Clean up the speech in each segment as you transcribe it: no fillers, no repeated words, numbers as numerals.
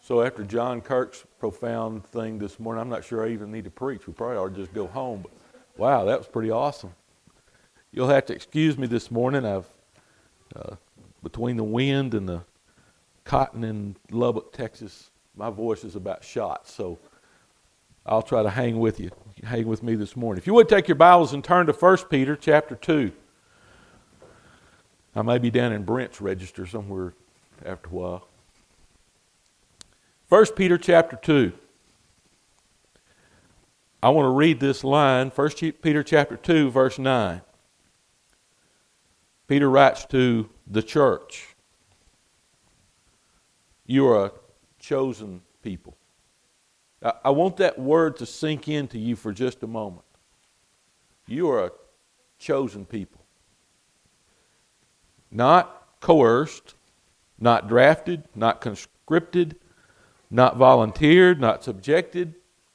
So after John Kirk's profound thing this morning, I'm not sure I even need to preach. We probably ought to just go home. But wow, that was pretty awesome. You'll have to excuse me this morning. I've between the wind and the cotton in Lubbock, Texas, my voice is about shot. So I'll try to hang with you. Hang with me this morning. If you would take your Bibles and turn to 1 Peter chapter 2. I may be down in Brent's register somewhere after a while. 1 Peter chapter 2. I want to read this line, 1 Peter chapter 2, verse 9. Peter writes to the church, "You are a chosen people." I want that word to sink into you for just a moment. You are a chosen people. Not coerced, not drafted, not conscripted, not volunteered, not subjected,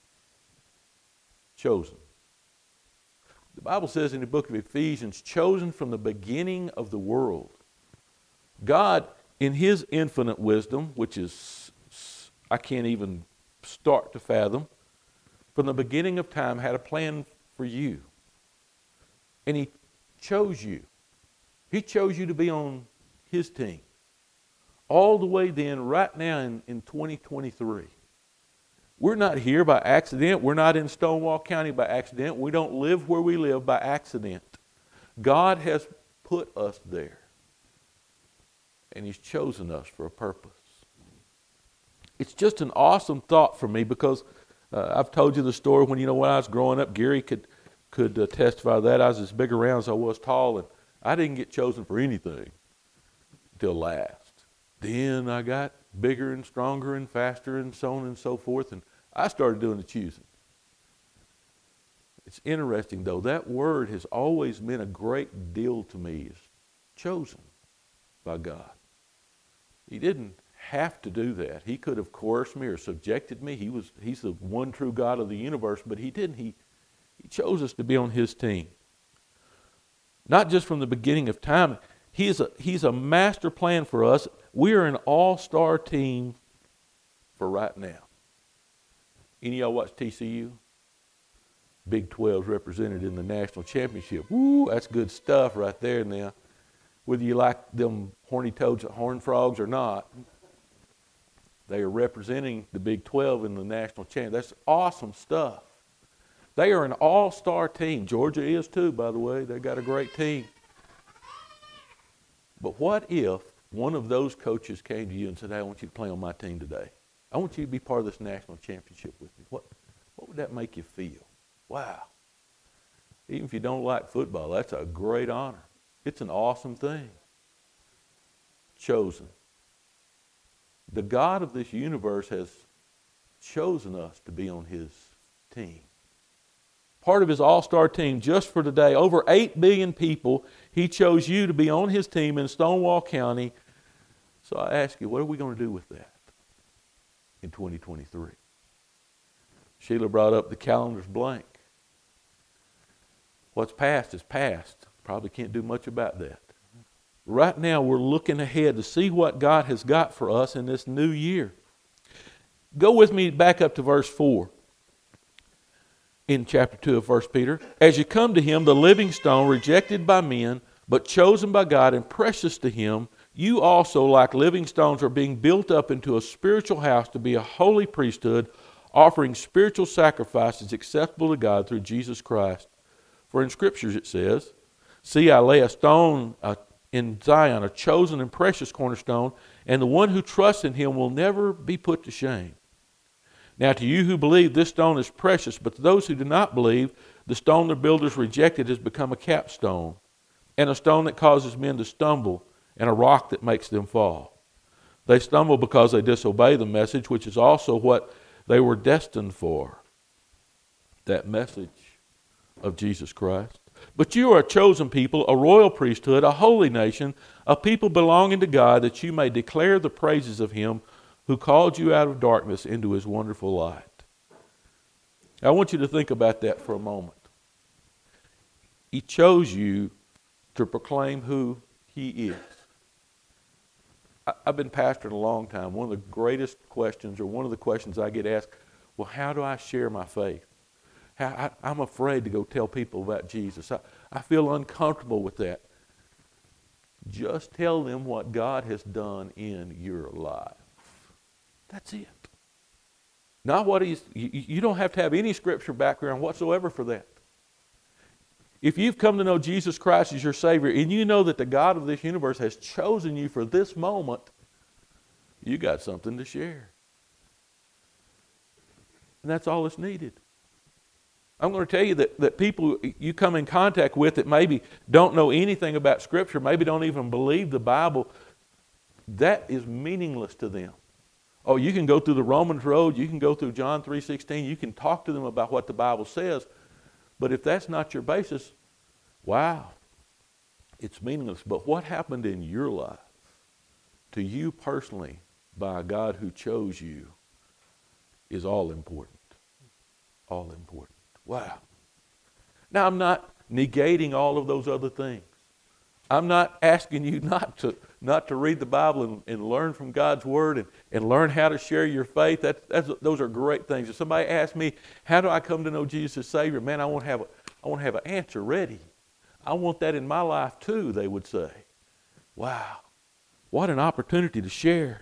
chosen. The Bible says in the book of Ephesians, chosen from the beginning of the world. God, in His infinite wisdom, which is, I can't even start to fathom, from the beginning of time had a plan for you. And He chose you. He chose you to be on His team. All the way then, right now in 2023. We're not here by accident. We're not in Stonewall County by accident. We don't live where we live by accident. God has put us there. And He's chosen us for a purpose. It's just an awesome thought for me because I've told you the story when I was growing up. Gary could testify to that. I was as big around as I was tall, and I didn't get chosen for anything until last. Then I got bigger and stronger and faster and so on and so forth, and I started doing the choosing. It's interesting, though. That word has always meant a great deal to me. Is chosen by God. He didn't have to do that. He could have coerced me or subjected me. He's the one true God of the universe, but He didn't. He chose us to be on His team. Not just from the beginning of time. He's a master plan for us. We are an all-star team for right now. Any of y'all watch TCU? Big 12's represented in the national championship. Woo, that's good stuff right there now. Whether you like them horny toads, horned frogs or not, they are representing the Big 12 in the national championship. That's awesome stuff. They are an all-star team. Georgia is too, by the way. They got a great team. But what if one of those coaches came to you and said, "Hey, I want you to play on my team today. I want you to be part of this national championship with me." What would that make you feel? Wow. Even if you don't like football, that's a great honor. It's an awesome thing. Chosen. The God of this universe has chosen us to be on His team. Part of His all-star team just for today. Over 8 billion people, He chose you to be on His team in Stonewall County. So I ask you, what are we going to do with that in 2023? Sheila brought up the calendar's blank. What's past is past. Probably can't do much about that. Right now, we're looking ahead to see what God has got for us in this new year. Go with me back up to verse 4. In chapter 2 of 1 Peter, "As you come to Him, the living stone, rejected by men, but chosen by God and precious to Him, you also, like living stones, are being built up into a spiritual house to be a holy priesthood, offering spiritual sacrifices acceptable to God through Jesus Christ. For in Scriptures it says, 'See, I lay a stone in Zion, a chosen and precious cornerstone, and the one who trusts in Him will never be put to shame.' Now to you who believe, this stone is precious, but to those who do not believe, the stone the builders rejected has become a capstone, and a stone that causes men to stumble, and a rock that makes them fall. They stumble because they disobey the message, which is also what they were destined for." That message of Jesus Christ. "But you are a chosen people, a royal priesthood, a holy nation, a people belonging to God, that you may declare the praises of Him who called you out of darkness into His wonderful light." I want you to think about that for a moment. He chose you to proclaim who He is. I've been pastoring a long time. One of the greatest questions, or one of the questions I get asked, well, how do I share my faith? I'm afraid to go tell people about Jesus. I feel uncomfortable with that. Just tell them what God has done in your life. That's it. Not what you don't have to have any scripture background whatsoever for that. If you've come to know Jesus Christ as your Savior, and you know that the God of this universe has chosen you for this moment, you got something to share. And that's all that's needed. I'm going to tell you that people you come in contact with that maybe don't know anything about Scripture, maybe don't even believe the Bible, that is meaningless to them. Oh, you can go through the Romans road, you can go through John 3:16, you can talk to them about what the Bible says, but if that's not your basis, wow, it's meaningless. But what happened in your life, to you personally, by a God who chose you, is all important. All important. Wow. Now, I'm not negating all of those other things. I'm not asking you not to read the Bible and learn from God's Word and learn how to share your faith. Those are great things. If somebody asks me, how do I come to know Jesus as Savior? Man, I want to have an answer ready. I want that in my life too, they would say. Wow. What an opportunity to share.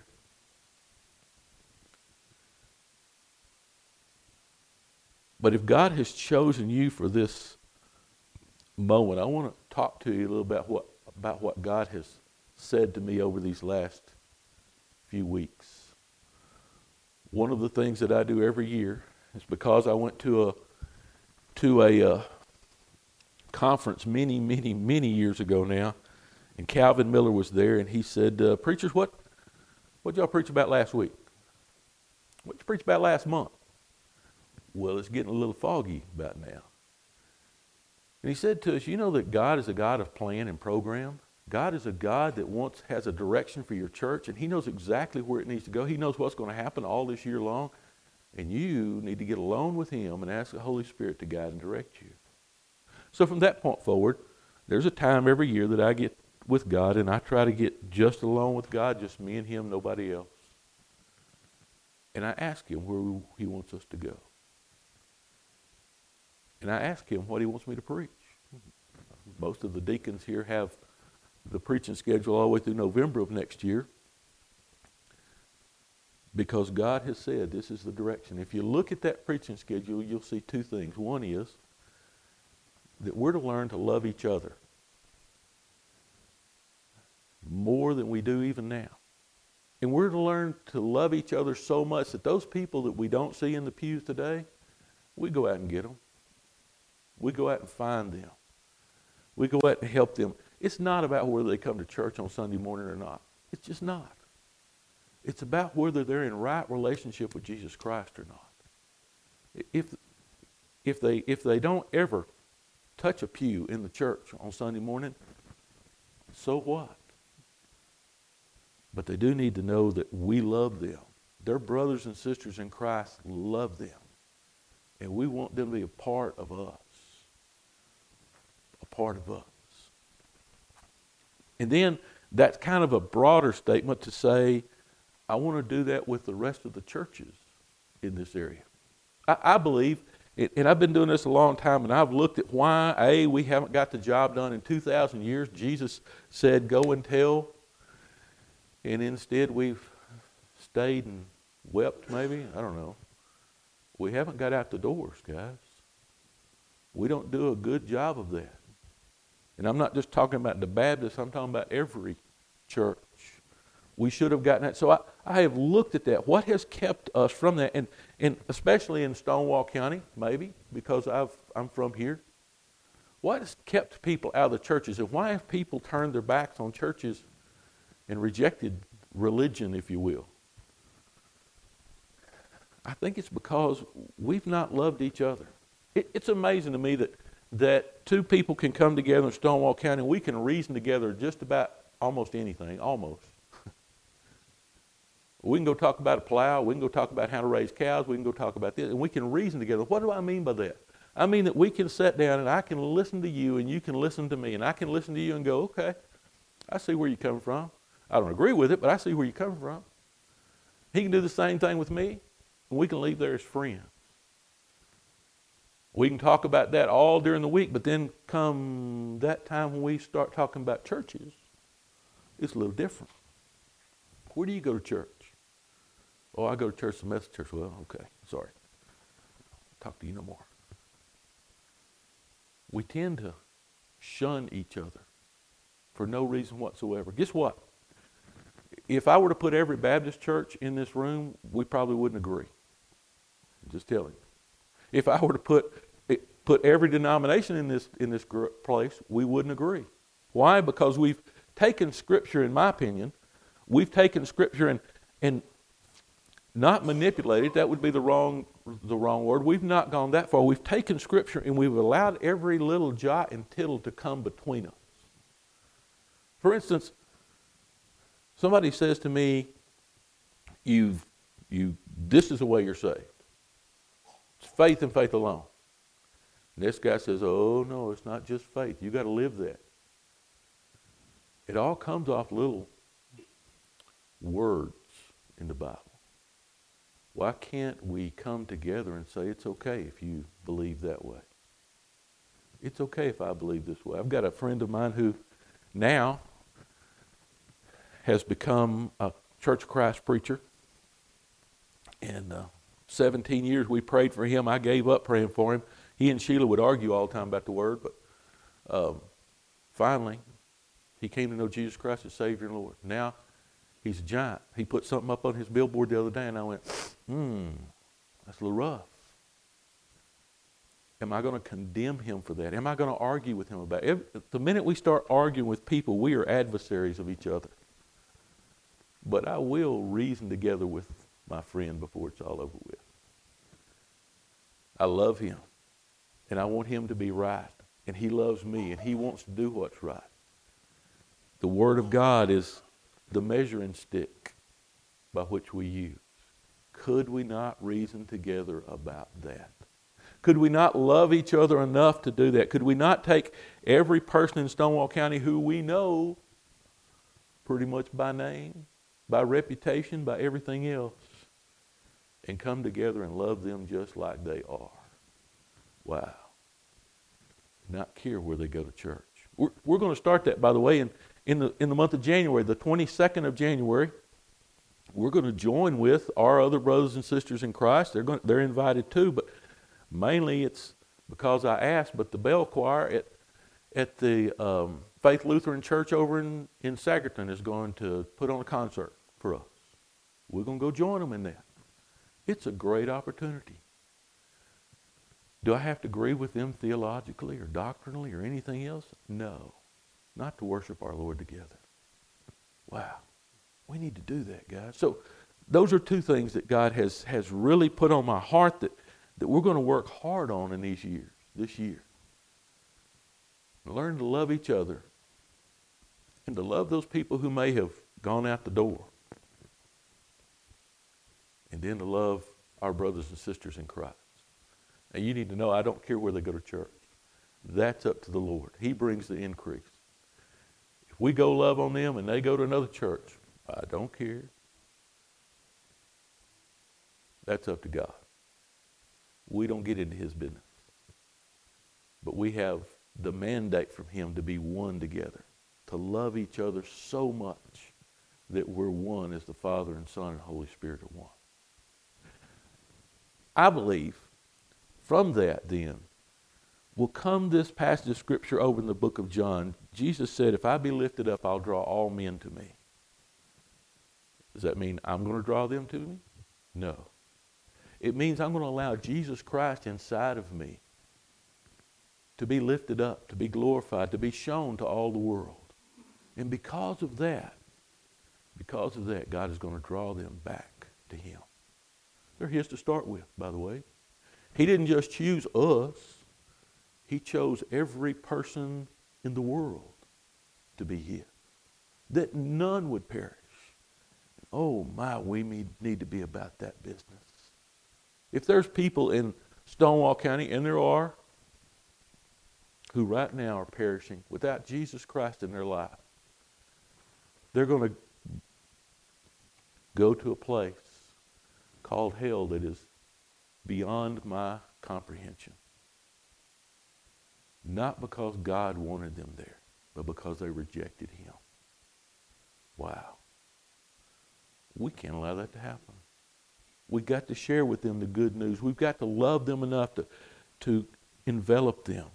But if God has chosen you for this moment, I want to talk to you a little about what God has said to me over these last few weeks. One of the things that I do every year is because I went to a conference many years ago now, and Calvin Miller was there, and he said, preachers, what did y'all preach about last week? What did you preach about last month? Well, it's getting a little foggy about now. And he said to us, you know that God is a God of plan and program? God is a God that has a direction for your church, and He knows exactly where it needs to go. He knows what's going to happen all this year long, and you need to get alone with Him and ask the Holy Spirit to guide and direct you. So from that point forward, there's a time every year that I get with God, and I try to get just alone with God, just me and Him, nobody else. And I ask Him where He wants us to go. And I ask Him what He wants me to preach. Most of the deacons here have the preaching schedule all the way through November of next year, because God has said this is the direction. If you look at that preaching schedule, you'll see two things. One is that we're to learn to love each other more than we do even now. And we're to learn to love each other so much that those people that we don't see in the pews today, we go out and get them. We go out and find them. We go out and help them. It's not about whether they come to church on Sunday morning or not. It's just not. It's about whether they're in right relationship with Jesus Christ or not. If they don't ever touch a pew in the church on Sunday morning, so what? But they do need to know that we love them. Their brothers and sisters in Christ love them. And we want them to be a part of us. A part of us. And then that's kind of a broader statement to say, I want to do that with the rest of the churches in this area. I believe, and I've been doing this a long time, and I've looked at why, we haven't got the job done in 2,000 years. Jesus said, go and tell. And instead we've stayed and wept maybe. I don't know. We haven't got out the doors, guys. We don't do a good job of that. And I'm not just talking about the Baptists, I'm talking about every church. We should have gotten that. So I have looked at that. What has kept us from that? And especially in Stonewall County, maybe, because I'm from here. What has kept people out of the churches? And why have people turned their backs on churches and rejected religion, if you will? I think it's because we've not loved each other. It's amazing to me that two people can come together in Stonewall County and we can reason together just about almost anything, almost. We can go talk about a plow, we can go talk about how to raise cows, we can go talk about this, and we can reason together. What do I mean by that? I mean that we can sit down and I can listen to you and you can listen to me, and I can listen to you and go, okay, I see where you're coming from. I don't agree with it, but I see where you're coming from. He can do the same thing with me, and we can leave there as friends. We can talk about that all during the week, but then come that time when we start talking about churches, it's a little different. Where do you go to church? Oh, I go to church, the Methodist church. Well, okay, sorry. Talk to you no more. We tend to shun each other for no reason whatsoever. Guess what? If I were to put every Baptist church in this room, we probably wouldn't agree. I'm just telling you. If I were to put every denomination in this place, we wouldn't agree. Why? Because we've taken Scripture, in my opinion, we've taken Scripture and not manipulated. That would be the wrong word. We've not gone that far. We've taken Scripture and we've allowed every little jot and tittle to come between us. For instance, somebody says to me, this is the way you're saved. It's faith and faith alone. And this guy says, oh no, it's not just faith. You got to live that. It all comes off little words in the Bible. Why can't we come together and say it's okay if you believe that way? It's okay if I believe this way. I've got a friend of mine who now has become a Church of Christ preacher. And 17 years we prayed for him. I gave up praying for him. He and Sheila would argue all the time about the Word, but finally he came to know Jesus Christ as Savior and Lord. Now he's a giant. He put something up on his billboard the other day, and I went, that's a little rough. Am I going to condemn him for that? Am I going to argue with him about it? The minute we start arguing with people, we are adversaries of each other. But I will reason together with my friend before it's all over with. I love him, and I want him to be right, and he loves me, and he wants to do what's right. The Word of God is the measuring stick by which we use. Could we not reason together about that? Could we not love each other enough to do that? Could we not take every person in Stonewall County who we know pretty much by name, by reputation, by everything else, and come together and love them just like they are? Wow. Not care where they go to church. We're going to start that, by the way, in the month of January, the 22nd of January. We're going to join with our other brothers and sisters in Christ. They're invited too, but mainly it's because I asked. But the bell choir at the Faith Lutheran Church over in Sagerton is going to put on a concert for us. We're going to go join them in that. It's a great opportunity. Do I have to agree with them theologically or doctrinally or anything else? No. Not to worship our Lord together. Wow. We need to do that, guys. So those are two things that God has really put on my heart that we're going to work hard on in this year. Learn to love each other and to love those people who may have gone out the door. And then to love our brothers and sisters in Christ. And you need to know, I don't care where they go to church. That's up to the Lord. He brings the increase. If we go love on them and they go to another church, I don't care. That's up to God. We don't get into His business. But we have the mandate from Him to be one together, to love each other so much that we're one as the Father and Son and Holy Spirit are one. I believe from that then will come this passage of Scripture over in the book of John. Jesus said, if I be lifted up, I'll draw all men to me. Does that mean I'm going to draw them to me? No. It means I'm going to allow Jesus Christ inside of me to be lifted up, to be glorified, to be shown to all the world. And because of that, God is going to draw them back to Him. They're His to start with, by the way. He didn't just choose us. He chose every person in the world to be His, that none would perish. Oh my, we need to be about that business. If there's people in Stonewall County, and there are, who right now are perishing without Jesus Christ in their life, they're going to go to a place called hell that is beyond my comprehension. Not because God wanted them there, but because they rejected him. Wow. We can't allow that to happen. We've got to share with them the good news. We've got to love them enough to envelop them.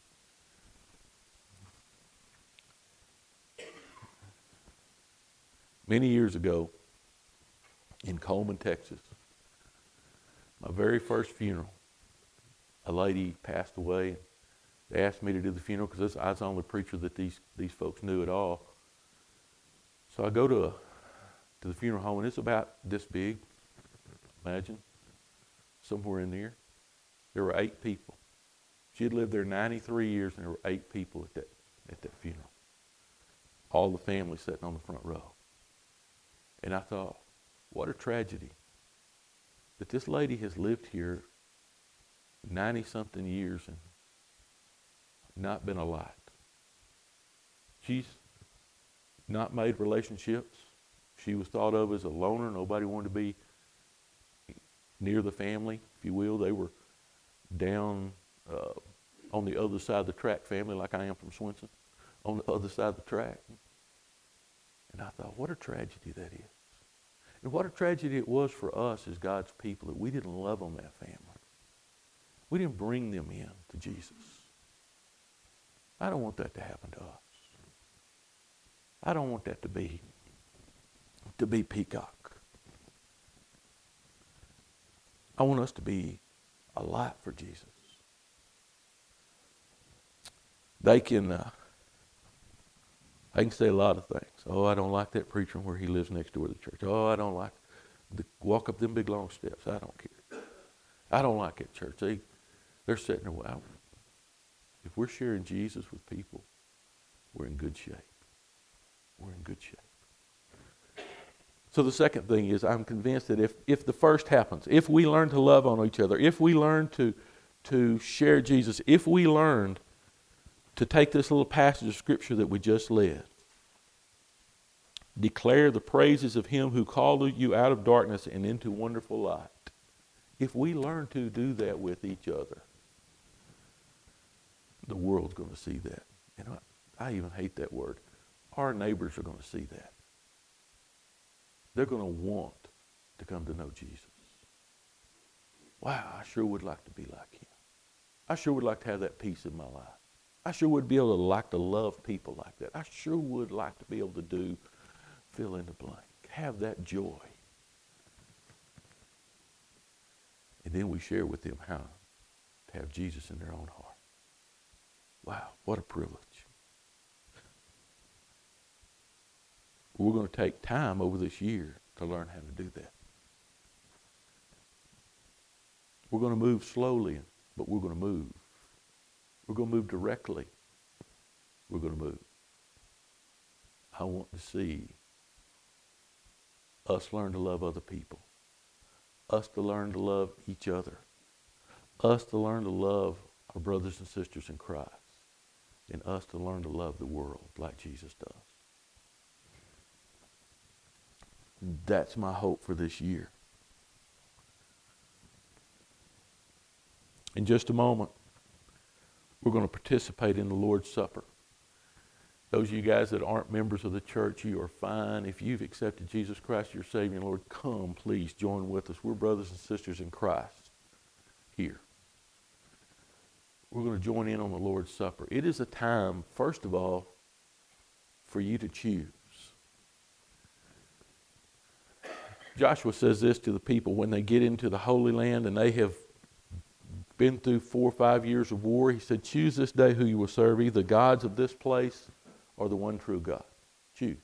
Many years ago, in Coleman, Texas, my very first funeral, a lady passed away. They asked me to do the funeral because I was the only preacher that these folks knew at all. So I go to the funeral home, and it's about this big. Imagine, somewhere in there. There were 8 people. She had lived there 93 years, and there were 8 people at that funeral. All the family sitting on the front row. And I thought, what a tragedy that this lady has lived here 90-something years and not been a light. She's not made relationships. She was thought of as a loner. Nobody wanted to be near the family, if you will. They were down on the other side of the track, family, like I am from Swenson, on the other side of the track. And I thought, what a tragedy that is. And what a tragedy it was for us as God's people that we didn't love on that family. We didn't bring them in to Jesus. I don't want that to happen to us. I don't want that to be Peacock. I want us to be a light for Jesus. They can say a lot of things. Oh, I don't like that preacher where he lives next door to the church. Oh, I don't like walk up them big long steps. I don't care. I don't like that church. They're sitting there. Well, if we're sharing Jesus with people, we're in good shape. We're in good shape. So the second thing is, I'm convinced that if the first happens, if we learn to love on each other, if we learn to share Jesus, if we learned to take this little passage of Scripture that we just read, declare the praises of him who called you out of darkness and into wonderful light. If we learn to do that with each other, the world's going to see that. And I even hate that word. Our neighbors are going to see that. They're going to want to come to know Jesus. Wow, I sure would like to be like him. I sure would like to have that peace in my life. I sure would be able to like to love people like that. I sure would like to be able to do fill in the blank. Have that joy. And then we share with them how to have Jesus in their own heart. Wow, what a privilege. We're going to take time over this year to learn how to do that. We're going to move slowly, but we're going to move. We're going to move directly. We're going to move. I want to see us learn to love other people. Us to learn to love each other. Us to learn to love our brothers and sisters in Christ. And us to learn to love the world like Jesus does. That's my hope for this year. In just a moment, we're going to participate in the Lord's Supper. Those of you guys that aren't members of the church, you are fine. If you've accepted Jesus Christ, your Savior and Lord, come, please join with us. We're brothers and sisters in Christ here. We're going to join in on the Lord's Supper. It is a time, first of all, for you to choose. Joshua says this to the people when they get into the Holy Land and they have been through 4 or 5 years of war. He said, choose this day who you will serve, either the gods of this place or the one true God. Choose.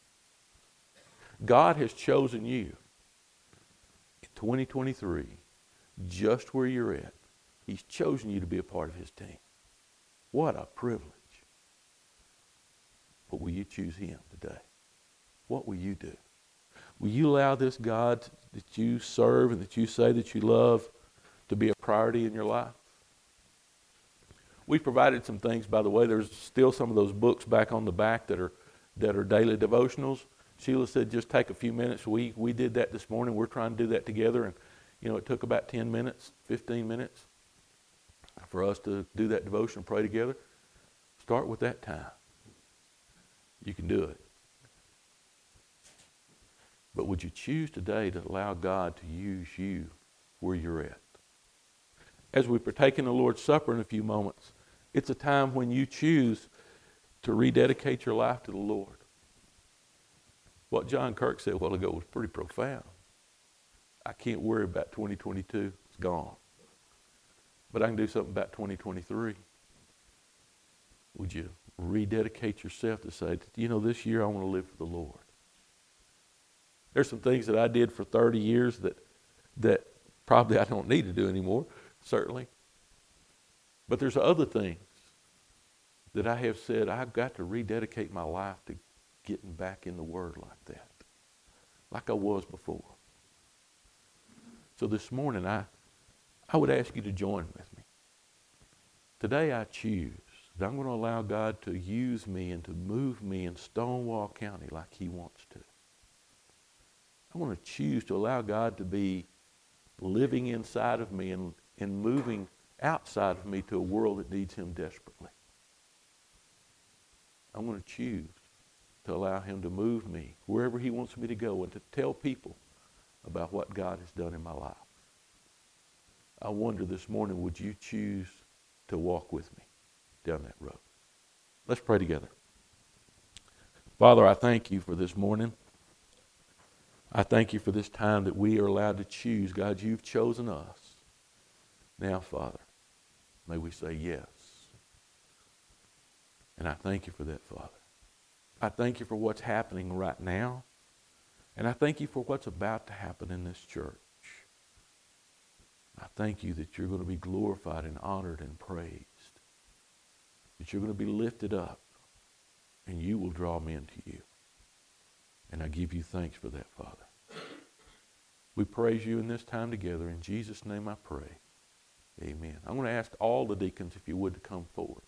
God has chosen you in 2023, just where you're at. He's chosen you to be a part of his team. What a privilege. But will you choose him today? What will you do? Will you allow this God that you serve and that you say that you love to be a priority in your life? We've provided some things, by the way. There's still some of those books back on the back that are daily devotionals. Sheila said just take a few minutes. We did that this morning. We're trying to do that together, and it took about 10 minutes, 15 minutes for us to do that devotion and pray together. Start with that time. You can do it. But would you choose today to allow God to use you where you're at? As we partake in the Lord's Supper in a few moments, it's a time when you choose to rededicate your life to the Lord. What John Kirk said a while ago was pretty profound. I can't worry about 2022. It's gone. But I can do something about 2023. Would you rededicate yourself to say, this year I want to live for the Lord? There's some things that I did for 30 years that probably I don't need to do anymore, certainly. But there's other things that I have said, I've got to rededicate my life to getting back in the Word like that, like I was before. So this morning, I would ask you to join with me. Today I choose that I'm going to allow God to use me and to move me in Stonewall County like He wants to. I want to choose to allow God to be living inside of me and moving outside of me to a world that needs Him desperately. I'm going to choose to allow Him to move me wherever He wants me to go and to tell people about what God has done in my life. I wonder this morning, would you choose to walk with me down that road? Let's pray together. Father, I thank You for this morning. I thank You for this time that we are allowed to choose. God, You've chosen us. Now, Father, may we say yes. And I thank You for that, Father. I thank You for what's happening right now. And I thank You for what's about to happen in this church. I thank You that You're going to be glorified and honored and praised. That You're going to be lifted up. And You will draw men to You. And I give You thanks for that, Father. We praise You in this time together. In Jesus' name I pray. Amen. I'm going to ask all the deacons, if you would, to come forward.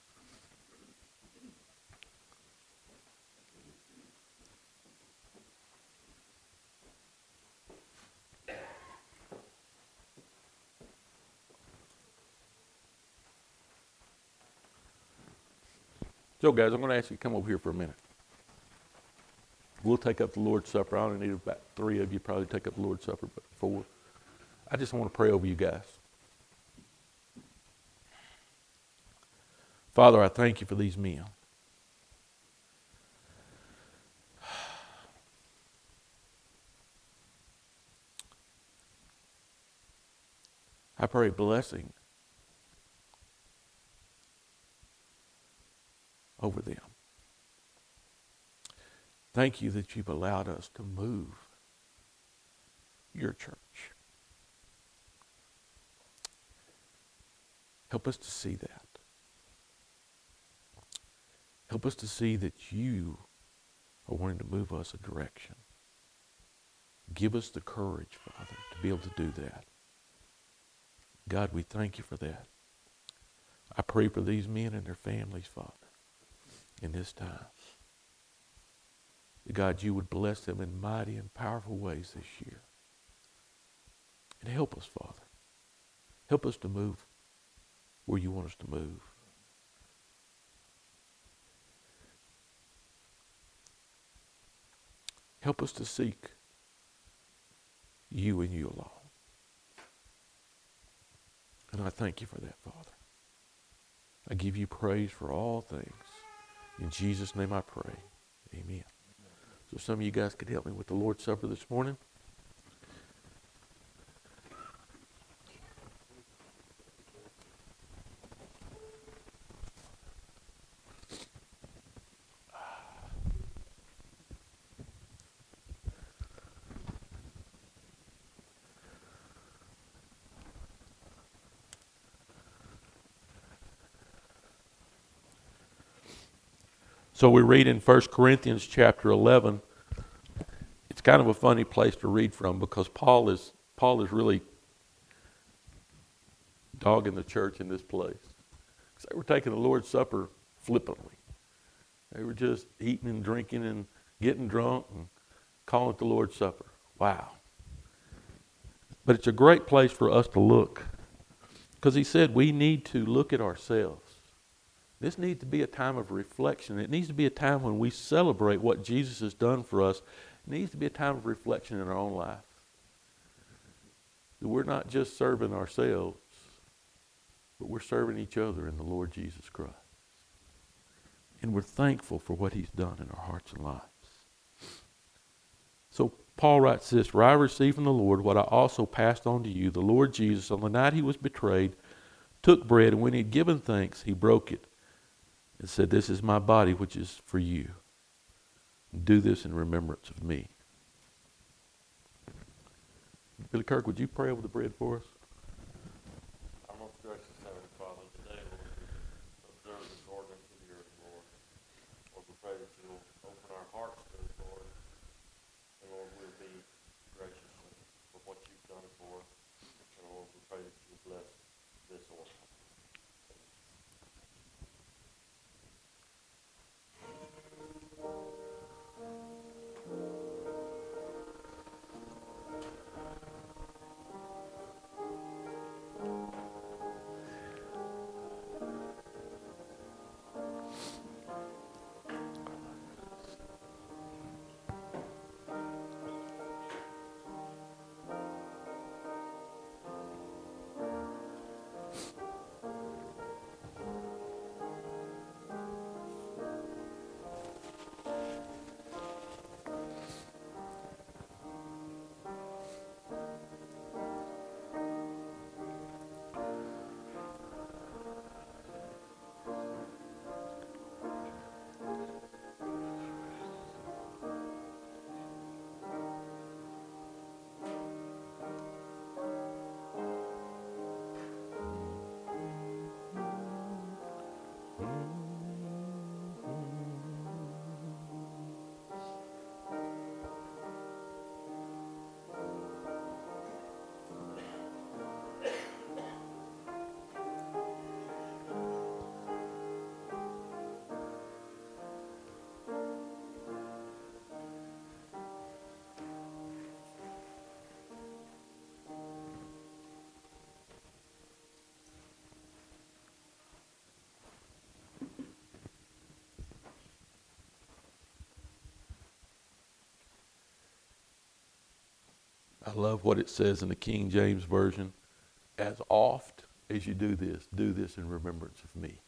So, guys, I'm going to ask you to come over here for a minute. We'll take up the Lord's Supper. I only need about 3 of you probably take up the Lord's Supper, but 4. I just want to pray over you guys. Father, I thank You for these men. I pray blessing over them. Thank You that You've allowed us to move Your church. Help us to see that. Help us to see that You are wanting to move us a direction. Give us the courage, Father, to be able to do that. God, we thank You for that. I pray for these men and their families, Father, in this time. God, You would bless them in mighty and powerful ways this year. And help us, Father. Help us to move where You want us to move. Help us to seek You and You alone. And I thank You for that, Father. I give You praise for all things. In Jesus' name I pray. Amen. So some of you guys could help me with the Lord's Supper this morning. So we read in 1 Corinthians chapter 11. It's kind of a funny place to read from because Paul is really dogging the church in this place. Because they were taking the Lord's Supper flippantly. They were just eating and drinking and getting drunk and calling it the Lord's Supper. Wow. But it's a great place for us to look, because he said we need to look at ourselves. This needs to be a time of reflection. It needs to be a time when we celebrate what Jesus has done for us. It needs to be a time of reflection in our own life. That we're not just serving ourselves, but we're serving each other in the Lord Jesus Christ. And we're thankful for what he's done in our hearts and lives. So Paul writes this, "For I received from the Lord what I also passed on to you. The Lord Jesus, on the night he was betrayed, took bread, and when he had given thanks, he broke it and said, 'This is my body, which is for you. Do this in remembrance of me.'" Billy Kirk, would you pray over the bread for us? Our most gracious Heavenly Father, today, Lord, we observe this ordinance of yours, Lord. Lord, we pray that you'll open our hearts to it, Lord. And Lord, we'll be gracious for what you've done for us. And Lord, we pray that you bless this ordinance. I love what it says in the King James Version. "As oft as you do this in remembrance of me."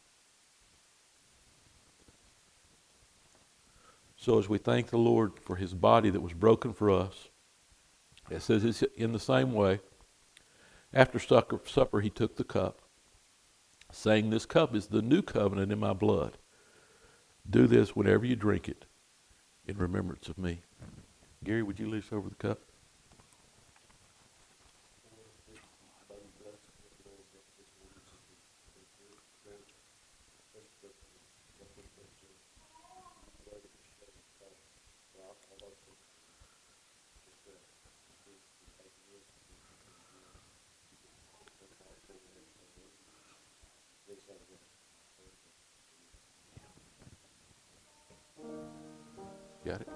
So as we thank the Lord for his body that was broken for us, it says it's in the same way, after supper he took the cup, saying, "This cup is the new covenant in my blood. Do this whenever you drink it in remembrance of me." Gary, would you lead us over the cup? Got it?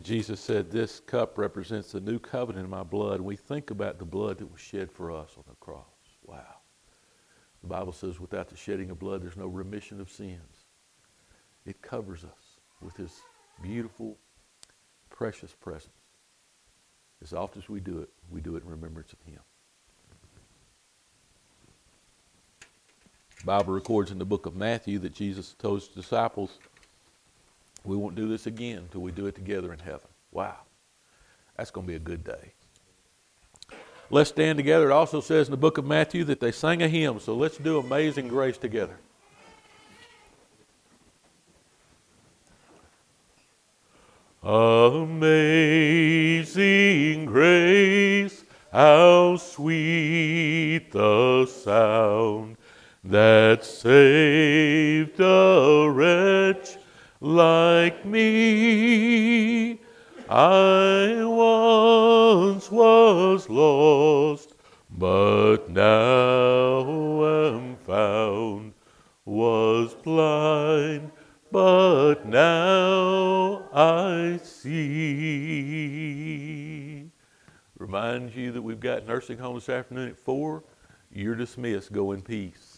Jesus said, this cup represents the new covenant in my blood. And we think about the blood that was shed for us on the cross. Wow. The Bible says without the shedding of blood, there's no remission of sins. It covers us with his beautiful, precious presence. As often as we do it in remembrance of him. The Bible records in the book of Matthew that Jesus told his disciples, we won't do this again until we do it together in heaven. Wow. That's going to be a good day. Let's stand together. It also says in the book of Matthew that they sang a hymn, so let's do Amazing Grace together. Amazing grace, how sweet the sound that saved a wretch like me. I once was lost, but now am found, was blind, but now I see. Remind you that we've got nursing home this afternoon at 4. You're dismissed. Go in peace.